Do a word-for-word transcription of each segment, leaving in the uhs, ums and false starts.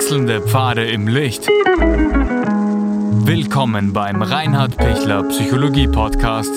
Wechselnde Pfade im Licht. Willkommen beim Reinhard Pichler Psychologie Podcast.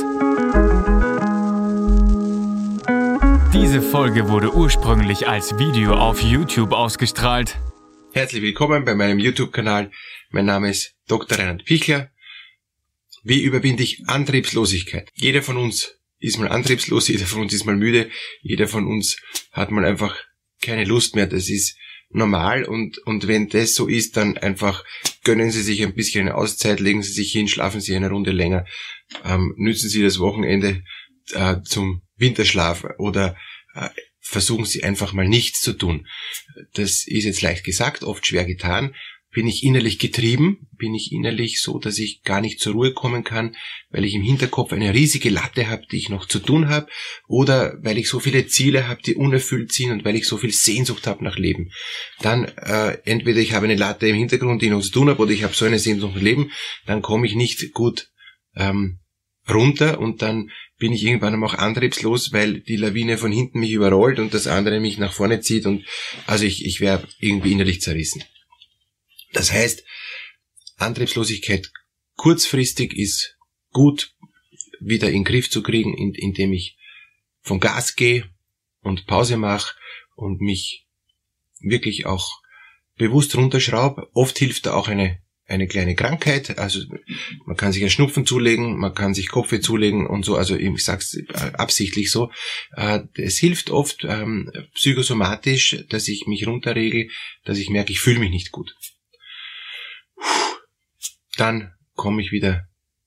Diese Folge wurde ursprünglich als Video auf YouTube ausgestrahlt. Herzlich willkommen bei meinem YouTube-Kanal. Mein Name ist Doktor Reinhard Pichler. Wie überwinde ich Antriebslosigkeit? Jeder von uns ist mal antriebslos, jeder von uns ist mal müde, jeder von uns hat mal einfach keine Lust mehr. Das ist normal und und wenn das so ist, dann einfach gönnen Sie sich ein bisschen eine Auszeit, legen Sie sich hin, schlafen Sie eine Runde länger, ähm, nützen Sie das Wochenende äh, zum Winterschlaf oder äh, versuchen Sie einfach mal nichts zu tun. Das ist jetzt leicht gesagt, oft schwer getan. Bin ich innerlich getrieben? Bin ich innerlich so, dass ich gar nicht zur Ruhe kommen kann, weil ich im Hinterkopf eine riesige Latte habe, die ich noch zu tun habe? Oder weil ich so viele Ziele habe, die unerfüllt sind und weil ich so viel Sehnsucht habe nach Leben? Dann äh, entweder ich habe eine Latte im Hintergrund, die ich noch zu tun habe, oder ich habe so eine Sehnsucht nach Leben, dann komme ich nicht gut ähm, runter und dann bin ich irgendwann einmal auch antriebslos, weil die Lawine von hinten mich überrollt und das andere mich nach vorne zieht und also ich, ich wäre irgendwie innerlich zerrissen. Das heißt, Antriebslosigkeit kurzfristig ist gut wieder in den Griff zu kriegen, indem ich vom Gas gehe und Pause mache und mich wirklich auch bewusst runterschraube. Oft hilft da auch eine eine kleine Krankheit, also man kann sich einen Schnupfen zulegen, man kann sich Kopfweh zulegen und so, also ich sag's absichtlich so. Es hilft oft ähm, psychosomatisch, dass ich mich runterregel, dass ich merke, ich fühle mich nicht gut. Dann komme ich wieder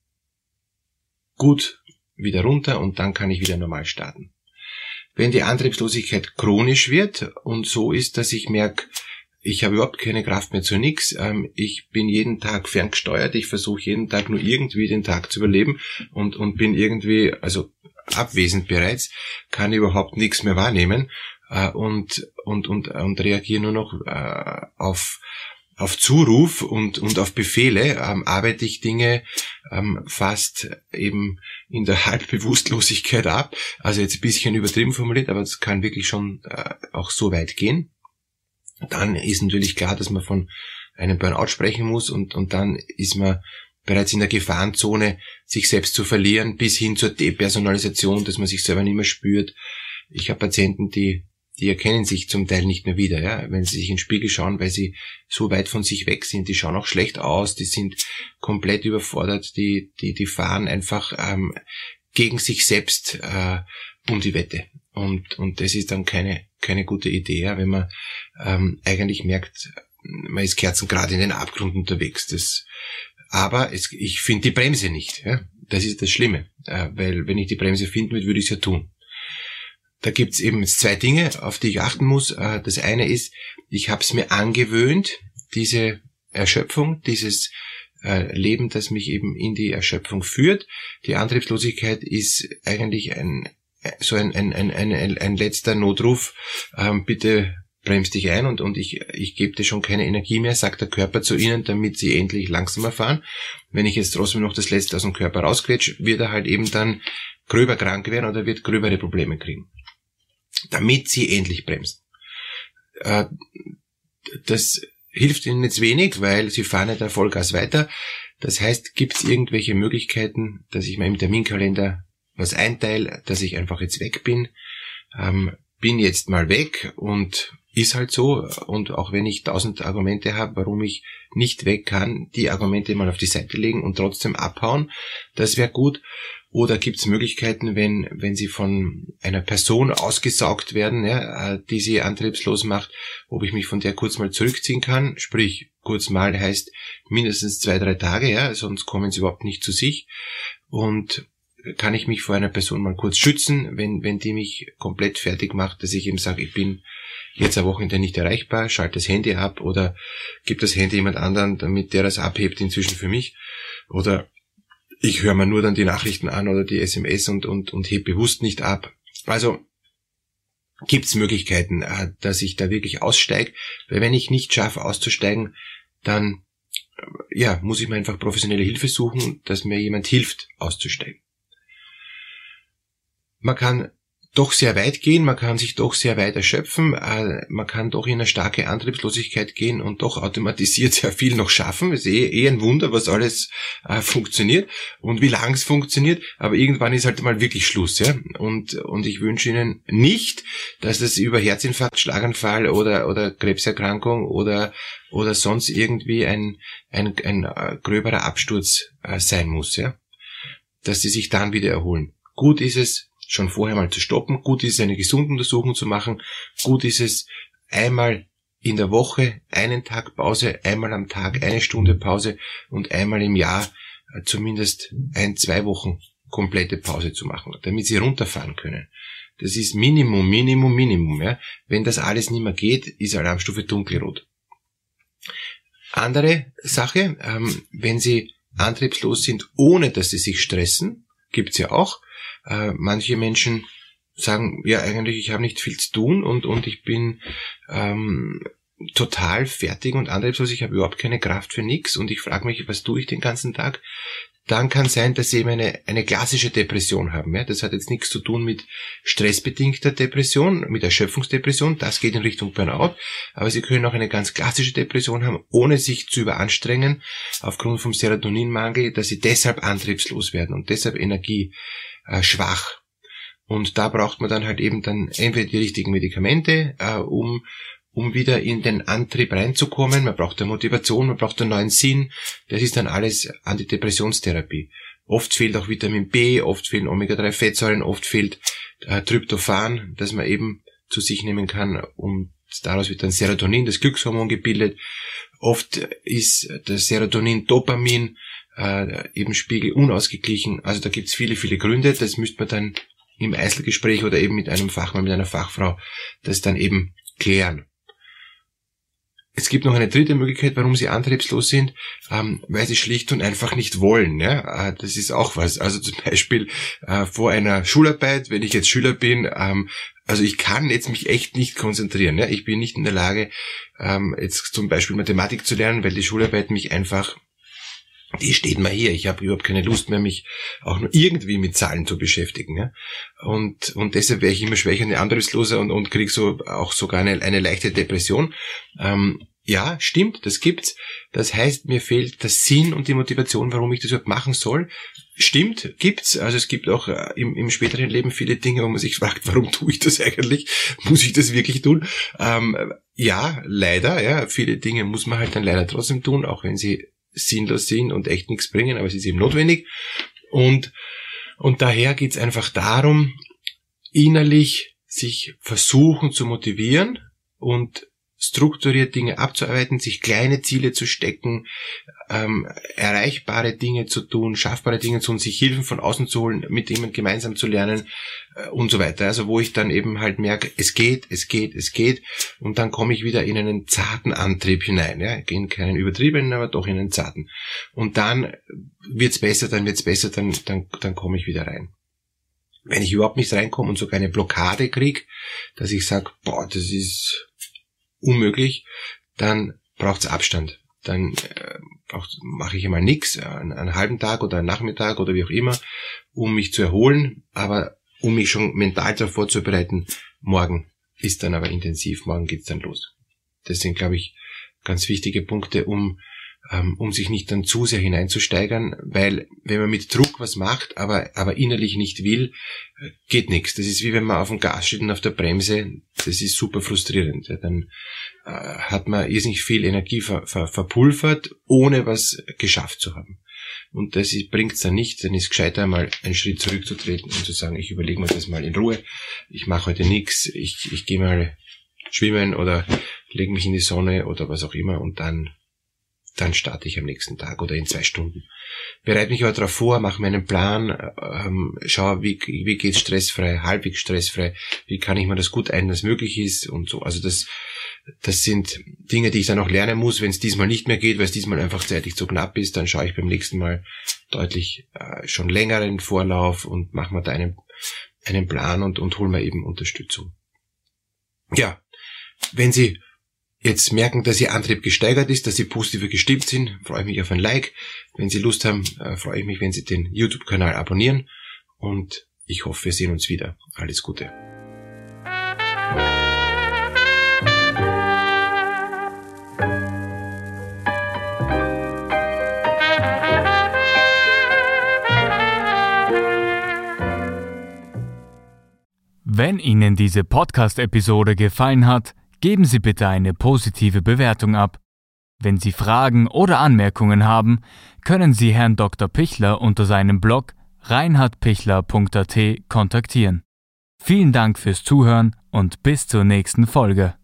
gut wieder runter und dann kann ich wieder normal starten. Wenn die Antriebslosigkeit chronisch wird und so ist, dass ich merke, ich habe überhaupt keine Kraft mehr zu nichts, ich bin jeden Tag ferngesteuert, ich versuche jeden Tag nur irgendwie den Tag zu überleben und, und bin irgendwie, also abwesend bereits, kann überhaupt nichts mehr wahrnehmen und, und, und, und reagiere nur noch auf Auf Zuruf und, und auf Befehle ähm, arbeite ich Dinge ähm, fast eben in der Halbbewusstlosigkeit ab. Also jetzt ein bisschen übertrieben formuliert, aber es kann wirklich schon äh, auch so weit gehen. Dann ist natürlich klar, dass man von einem Burnout sprechen muss und, und dann ist man bereits in der Gefahrenzone, sich selbst zu verlieren, bis hin zur Depersonalisation, dass man sich selber nicht mehr spürt. Ich habe Patienten, die die erkennen sich zum Teil nicht mehr wieder, ja, wenn sie sich in den Spiegel schauen, weil sie so weit von sich weg sind. Die schauen auch schlecht aus, die sind komplett überfordert, die die die fahren einfach ähm, gegen sich selbst äh, um die Wette. Und und das ist dann keine keine gute Idee, ja, wenn man ähm, eigentlich merkt, man ist kerzengerade in den Abgrund unterwegs. Das, aber es, ich finde die Bremse nicht, ja, das ist das Schlimme, äh, weil wenn ich die Bremse finden würde, würde ich es ja tun. Da gibt's eben zwei Dinge, auf die ich achten muss. Das eine ist, ich habe es mir angewöhnt, diese Erschöpfung, dieses Leben, das mich eben in die Erschöpfung führt. Die Antriebslosigkeit ist eigentlich ein so ein, ein, ein, ein, ein letzter Notruf. Bitte bremst dich ein und, und ich, ich gebe dir schon keine Energie mehr, sagt der Körper zu Ihnen, damit Sie endlich langsamer fahren. Wenn ich jetzt trotzdem noch das Letzte aus dem Körper rausquetsche, wird er halt eben dann gröber krank werden oder wird gröbere Probleme kriegen, damit sie endlich bremsen. Das hilft ihnen jetzt wenig, weil sie fahren ja da Vollgas weiter. Das heißt, gibt es irgendwelche Möglichkeiten, dass ich mir im Terminkalender was einteile, dass ich einfach jetzt weg bin, ähm, bin jetzt mal weg und ist halt so. Und auch wenn ich tausend Argumente habe, warum ich nicht weg kann, die Argumente mal auf die Seite legen und trotzdem abhauen, das wäre gut. Oder gibt es Möglichkeiten, wenn wenn sie von einer Person ausgesaugt werden, ja, die sie antriebslos macht, ob ich mich von der kurz mal zurückziehen kann? Sprich, kurz mal heißt mindestens zwei, drei Tage, ja, sonst kommen sie überhaupt nicht zu sich. Und kann ich mich vor einer Person mal kurz schützen, wenn wenn die mich komplett fertig macht, dass ich eben sage, ich bin jetzt am Wochenende nicht erreichbar, schalte das Handy ab oder gebe das Handy jemand anderen, damit der das abhebt inzwischen für mich. Oder ich höre mir nur dann die Nachrichten an oder die S M S und und und heb bewusst nicht ab. Also gibt's Möglichkeiten, dass ich da wirklich aussteige, weil wenn ich nicht schaffe auszusteigen, dann ja, muss ich mir einfach professionelle Hilfe suchen, dass mir jemand hilft auszusteigen. Man kann doch sehr weit gehen, man kann sich doch sehr weit erschöpfen, äh, man kann doch in eine starke Antriebslosigkeit gehen und doch automatisiert sehr viel noch schaffen. Es ist eh, eh ein Wunder, was alles äh, funktioniert und wie lang es funktioniert, aber irgendwann ist halt mal wirklich Schluss. Ja? Und, und ich wünsche Ihnen nicht, dass das über Herzinfarkt, Schlaganfall oder, oder Krebserkrankung oder, oder sonst irgendwie ein, ein, ein, ein gröberer Absturz äh, sein muss, ja? Dass Sie sich dann wieder erholen. Gut ist es, schon vorher mal zu stoppen. Gut ist es, eine Gesunduntersuchung zu machen. Gut ist es, einmal in der Woche einen Tag Pause, einmal am Tag eine Stunde Pause und einmal im Jahr zumindest ein, zwei Wochen komplette Pause zu machen, damit Sie runterfahren können. Das ist Minimum, Minimum, Minimum. Ja. Wenn das alles nicht mehr geht, ist Alarmstufe dunkelrot. Andere Sache, ähm, wenn Sie antriebslos sind, ohne dass Sie sich stressen, gibt's ja auch. Äh, manche Menschen sagen, ja eigentlich, ich habe nicht viel zu tun und und ich bin ähm, total fertig und antriebslos, ich habe überhaupt keine Kraft für nichts und ich frage mich, was tue ich den ganzen Tag? Dann kann sein, dass Sie eben eine, eine klassische Depression haben. Ja? Das hat jetzt nichts zu tun mit stressbedingter Depression, mit Erschöpfungsdepression, das geht in Richtung Burnout, aber Sie können auch eine ganz klassische Depression haben, ohne sich zu überanstrengen, aufgrund vom Serotoninmangel, dass Sie deshalb antriebslos werden und deshalb Energie äh, schwach. Und da braucht man dann halt eben dann entweder die richtigen Medikamente, äh, um um wieder in den Antrieb reinzukommen. Man braucht eine Motivation, man braucht einen neuen Sinn. Das ist dann alles Antidepressionstherapie. Oft fehlt auch Vitamin B, oft fehlen Omega drei Fettsäuren, oft fehlt äh, Tryptophan, das man eben zu sich nehmen kann, und daraus wird dann Serotonin, das Glückshormon, gebildet. Oft ist das Serotonin, Dopamin, äh, eben Spiegel unausgeglichen. Also da gibt's viele, viele Gründe. Das müsste man dann im Einzelgespräch oder eben mit einem Fachmann, mit einer Fachfrau, das dann eben klären. Es gibt noch eine dritte Möglichkeit, warum Sie antriebslos sind, ähm, weil Sie schlicht und einfach nicht wollen. Ja? Äh, das ist auch was. Also zum Beispiel äh, vor einer Schularbeit, wenn ich jetzt Schüler bin, ähm, also ich kann jetzt mich echt nicht konzentrieren. Ja? Ich bin nicht in der Lage, ähm, jetzt zum Beispiel Mathematik zu lernen, weil die Schularbeit mich einfach, die steht mal hier. Ich habe überhaupt keine Lust mehr, mich auch nur irgendwie mit Zahlen zu beschäftigen. Ja? Und und deshalb wäre ich immer schwächer und antriebsloser und, und kriege so auch sogar eine, eine leichte Depression. Ähm, ja, stimmt, das gibt's. Das heißt, mir fehlt der Sinn und die Motivation, warum ich das überhaupt machen soll. Stimmt, gibt's. Also es gibt auch äh, im, im späteren Leben viele Dinge, wo man sich fragt, warum tue ich das eigentlich? Muss ich das wirklich tun? Ähm, ja, leider. Ja, viele Dinge muss man halt dann leider trotzdem tun, auch wenn sie sinnlos sind und echt nichts bringen, aber es ist eben notwendig. Und, und daher geht's einfach darum, innerlich sich versuchen zu motivieren und strukturiert Dinge abzuarbeiten, sich kleine Ziele zu stecken, ähm, erreichbare Dinge zu tun, schaffbare Dinge zu tun, sich Hilfen von außen zu holen, mit jemandem gemeinsam zu lernen äh, und so weiter. Also wo ich dann eben halt merke, es geht, es geht, es geht, und dann komme ich wieder in einen zarten Antrieb hinein. Ja, in keinen übertriebenen, aber doch in einen zarten. Und dann wird's besser, dann wird's besser, dann dann dann komme ich wieder rein. Wenn ich überhaupt nicht reinkomme und sogar eine Blockade kriege, dass ich sage, boah, das ist unmöglich, dann braucht's Abstand. Dann äh, mache ich einmal nichts, einen, einen halben Tag oder einen Nachmittag oder wie auch immer, um mich zu erholen, aber um mich schon mental darauf vorzubereiten, morgen ist dann aber intensiv, morgen geht's dann los. Das sind, glaube ich, ganz wichtige Punkte, um ähm, um sich nicht dann zu sehr hineinzusteigern, weil wenn man mit Druck was macht, aber aber innerlich nicht will, geht nichts. Das ist wie wenn man auf dem Gas steht und auf der Bremse, das ist super frustrierend. Ja, dann äh, hat man irrsinnig viel Energie ver, ver, verpulvert, ohne was geschafft zu haben. Und das bringt es dann nicht, dann ist gescheiter mal einen Schritt zurückzutreten und zu sagen, ich überlege mir das mal in Ruhe, ich mache heute nichts, ich, ich gehe mal schwimmen oder lege mich in die Sonne oder was auch immer, und dann dann starte ich am nächsten Tag oder in zwei Stunden. Bereite mich aber darauf vor, mache mir einen Plan, ähm, schaue, wie, wie geht's stressfrei, halbwegs stressfrei, wie kann ich mir das gut ein, dass möglich ist und so. Also das, das sind Dinge, die ich dann auch lernen muss. Wenn es diesmal nicht mehr geht, weil es diesmal einfach zeitlich zu knapp ist, dann schaue ich beim nächsten Mal deutlich äh, schon längeren Vorlauf und mache mir da einen, einen Plan und, und hole mir eben Unterstützung. Ja, wenn Sie jetzt merken, dass Ihr Antrieb gesteigert ist, dass Sie positiver gestimmt sind, freue ich mich auf ein Like. Wenn Sie Lust haben, freue ich mich, wenn Sie den YouTube-Kanal abonnieren. Und Ich hoffe, wir sehen uns wieder. Alles Gute. Wenn Ihnen diese Podcast-Episode gefallen hat, geben Sie bitte eine positive Bewertung ab. Wenn Sie Fragen oder Anmerkungen haben, können Sie Herrn Doktor Pichler unter seinem Blog reinhard pichler punkt a t kontaktieren. Vielen Dank fürs Zuhören und bis zur nächsten Folge.